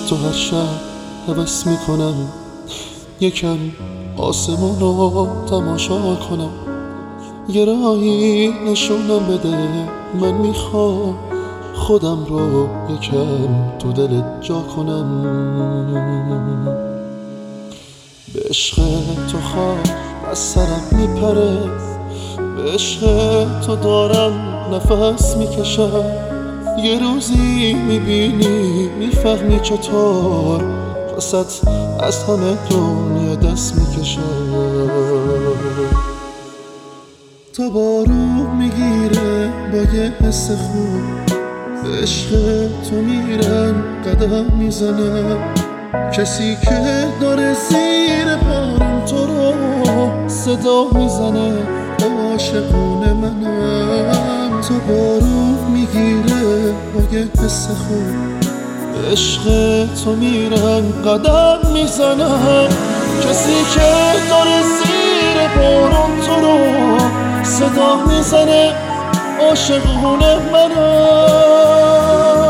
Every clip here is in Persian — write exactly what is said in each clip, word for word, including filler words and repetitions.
تو هر شب حوض میکنم، یکم آسمون رو تماشا کنم، یه راهی نشونم بده، من میخوام خودم رو یکم تو دلت جا کنم. به عشق تو خاک از سرم میپره، به عشق تو دارم نفس میکشم، یه روزی میبینی میفهمی چطور واسط از همه دنیا دست میکشم. تا بارون میگیره با یه حس خوب، به عشق تو میرم قدم میزنم، کسی که داره زیر بارون تو رو صدا میزنه عاشقونه منم. تا بارون میگیره با یه حس خوب، به عشق تو میرم قدم میزنم، کسی که داره زیر بارون تو رو صدا میزنه عاشقونه منم.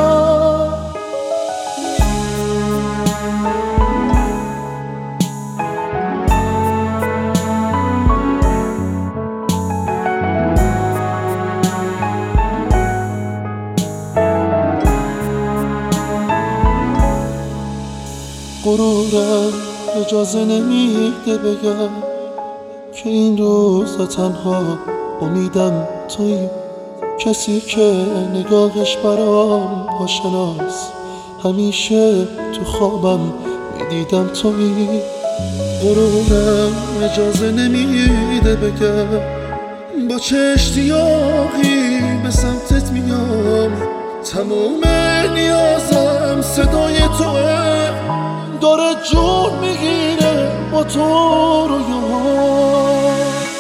غرورم اجازه نمیده بگم که این روزا تنها امیدم تویی، کسی که نگاهش برام آشناست، همیشه تو خوابم میدیدم تویی. غرورم اجازه نمیده بگم با چه اشتیاقی به سمتت میام، تموم نیازم صدای توه، داره جون میگیره با تو رویام.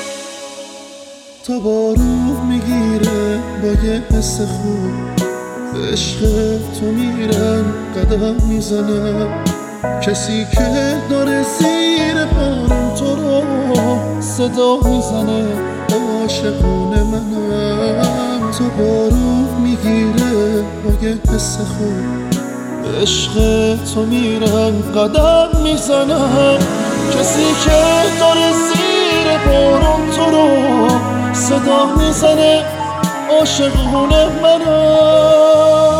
تا بارون میگیره با یه حس خوب، به عشق تو میرم قدم میزنم، کسی که داره زیر بارون تو رو صدا میزنه عاشقونه منم. تا بارون میگیره با یه حس خوب، به عشق تو میرم قدم میزنم، کسی که داره زیر بارون تو رو صدا میزنه عاشقونه منم.